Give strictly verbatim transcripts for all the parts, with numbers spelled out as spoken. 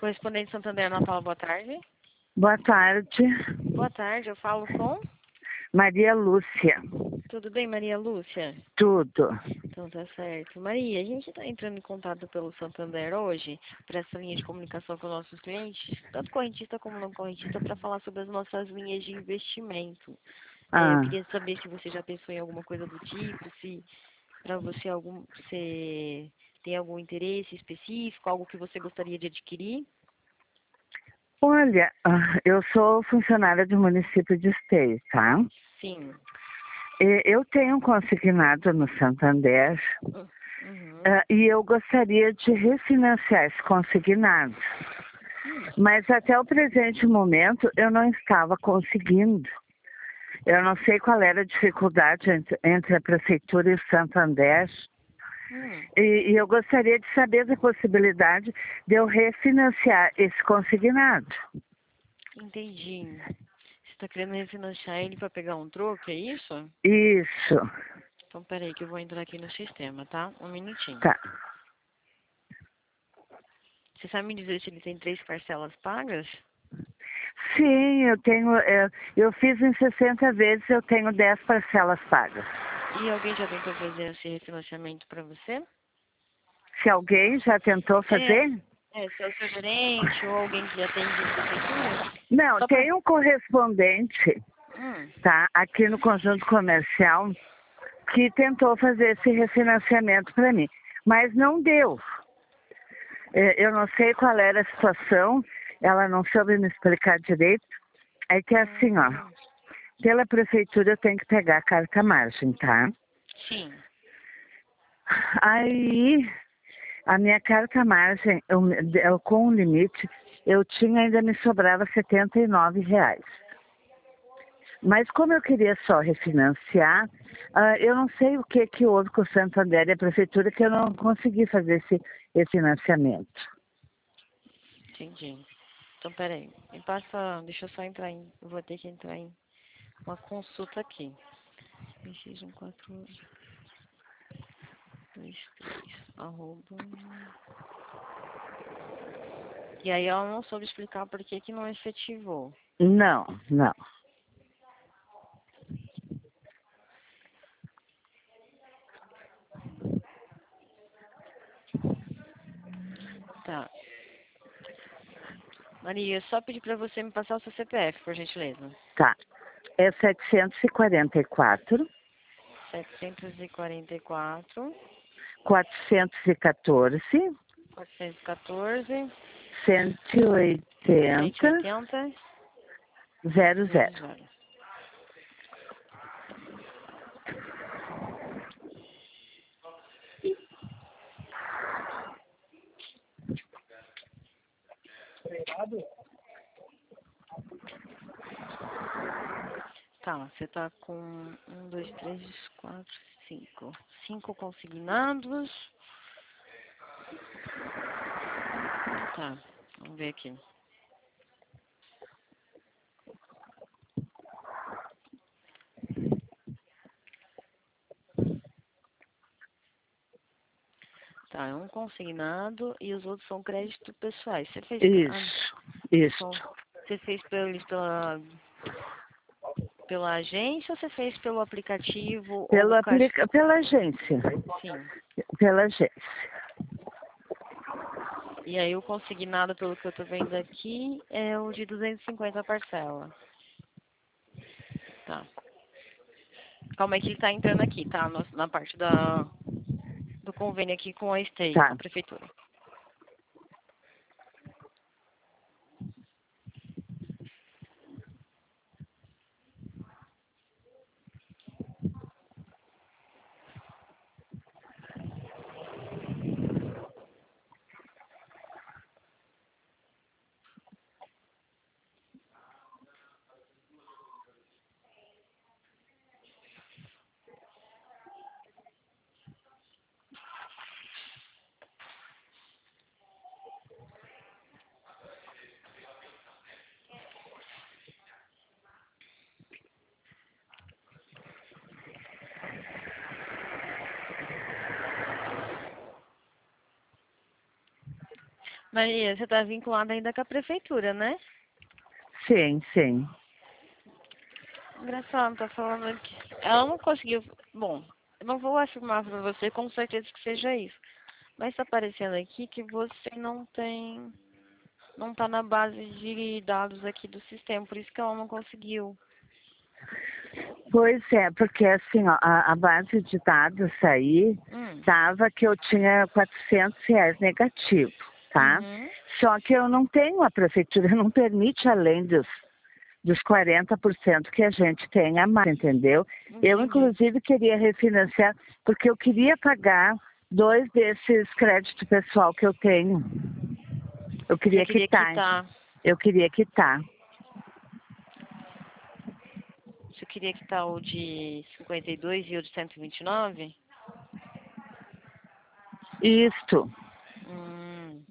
Correspondente Santander, Ana Paula, boa tarde. Boa tarde, Boa tarde, eu falo com... Maria Lúcia. Tudo bem, Maria Lúcia? Tudo. Então tá certo. Maria, a gente está entrando em contato pelo Santander hoje, para essa linha de comunicação com nossos clientes, tanto correntista como não correntista, para falar sobre as nossas linhas de investimento. É, eu Ah, queria saber se você já pensou em alguma coisa do tipo, se para você algum, você tem algum interesse específico, algo que você gostaria de adquirir. olha, ah, eu sou funcionária do município de Esteio, tá? Sim. E Eu tenho um consignado no Santander Uhum. ah, e eu gostaria de refinanciar esse consignado. Hum. Mas até o presente momento eu não estava conseguindo. Eu não sei qual era a dificuldade entre, entre a Prefeitura e o Santander. Hum. E, e eu gostaria de saber da possibilidade de eu refinanciar esse consignado. Entendi. Você está querendo refinanciar ele para pegar um troco, é isso? Isso, Então, peraí que eu vou entrar aqui no sistema, tá? Um minutinho. tá. Você sabe me dizer se ele tem três parcelas pagas? Sim, eu tenho, eu, eu fiz em sessenta vezes, eu tenho dez parcelas pagas. E alguém já tentou fazer esse refinanciamento para você? Se alguém já tentou É, fazer? é, se é o seu gerente ou alguém que atende a prefeitura? Não, Só para... tem um correspondente, Hum, tá, aqui no conjunto comercial, que tentou fazer esse refinanciamento para mim, mas não deu. É, Eu não sei qual era a situação, ela não soube me explicar direito. É que assim, ó, hum, pela prefeitura eu tenho que pegar a carta margem, tá? sim. Aí, a minha carta margem, eu, eu, com o limite, eu tinha ainda me sobrava setenta e nove reais. Mas como eu queria só refinanciar, ah, eu não sei o que, que houve com o Santander e a prefeitura que eu não consegui fazer esse, esse financiamento. Entendi. Então, peraí. Me passa... Deixa eu só entrar em... Eu vou ter que entrar em uma consulta aqui. seis um quatro dois três arroba... E aí ela não soube explicar por que que não efetivou. Não, não. Tá. Maria, só pedir pra você me passar o seu C P F, por gentileza. Tá. É setecentos e quarenta e quatro, setecentos e quarenta e quatro, quatrocentos e quatorze, quatrocentos e quatorze, cento e cento e oitenta, oitenta, zero zero zero. zero. Tá, você tá com um, dois, três, quatro, cinco. Cinco consignados. Tá, vamos ver aqui. Tá, é um consignado e os outros são crédito pessoais. Você fez... Ah, Isso, isso. são- você fez pelos pela, pela agência ou você fez pelo aplicativo ou Pelo caixa? aplica... Pela agência. Sim. Pela agência. E aí o consignado, pelo que eu tô vendo aqui, é o de duzentos e cinquenta parcela. Tá. Calma aí que ele tá entrando aqui, tá? Na, na parte da, do convênio aqui com a Stay, com Tá. a prefeitura. Maria, você está vinculada ainda com a prefeitura, né? Sim, sim. Engraçado, tá falando que ela não conseguiu. Bom, eu não vou afirmar para você com certeza que seja isso. Mas tá aparecendo aqui que você não tem. Não tá na base de dados aqui do sistema, por isso que ela não conseguiu. Pois é, porque assim, ó, a, a base de dados aí Hum. tava que eu tinha quatrocentos reais negativo, tá? Uhum. Só que eu não tenho, a prefeitura não permite além dos, dos quarenta por cento que a gente tem a mais, entendeu? Eu, Entendi. inclusive, queria refinanciar, porque eu queria pagar dois desses créditos pessoal que eu tenho. Eu Você queria queria quitar, quitar. eu queria quitar. Você queria quitar o de cinquenta e dois e o de cento e vinte e nove? Isto. Hum.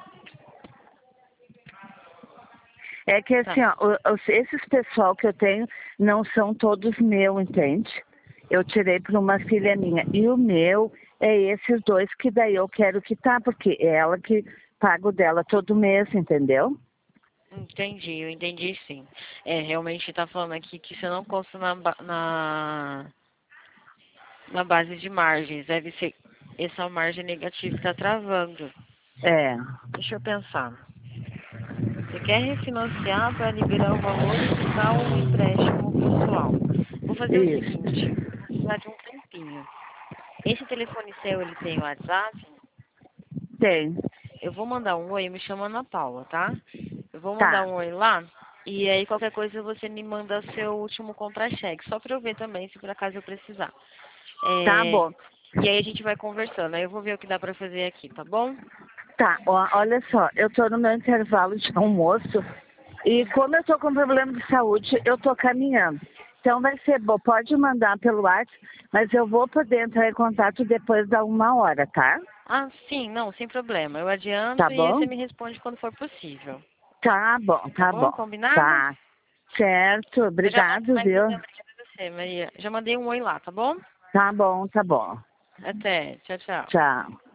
É que Tá. assim, ó, o- os- esses pessoal que eu tenho não são todos meu, entende? Eu tirei para uma filha minha. E o meu é esses dois que daí eu quero quitar, porque é ela que paga o dela todo mês, entendeu? Entendi, eu entendi sim. É, realmente tá falando aqui que você não consta na, ba- na, na base de margens. Deve ser essa margem negativa que tá travando. É, Deixa eu pensar. Você quer refinanciar para liberar o valor e quitar o empréstimo pessoal. Vou fazer o isso. seguinte, eu vou precisar de um tempinho. Esse telefone seu, ele tem WhatsApp? Tem. Eu vou mandar um oi, me chama Ana Paula, tá? Eu vou mandar Tá. um oi lá, e aí qualquer coisa você me manda seu último contra-cheque, só pra eu ver também, se por acaso eu precisar. Tá É, bom. e aí a gente vai conversando, aí eu vou ver o que dá pra fazer aqui, tá bom? Tá, ó, olha só, eu tô no meu intervalo de almoço e Hum. como eu tô com problema de saúde, eu tô caminhando. Então vai ser bom, pode mandar pelo WhatsApp, mas eu vou poder entrar em contato depois da uma hora, tá? Ah, sim, não, sem problema. Eu Tá adianto e aí você bom? me responde quando for possível. Tá bom, Tá tá bom? bom. Combinado? Tá. Certo, Eu já mando obrigado, mais viu? também pra você, Maria. Já mandei um oi lá, tá bom? Tá bom, tá bom. Até. Tchau, tchau. Tchau.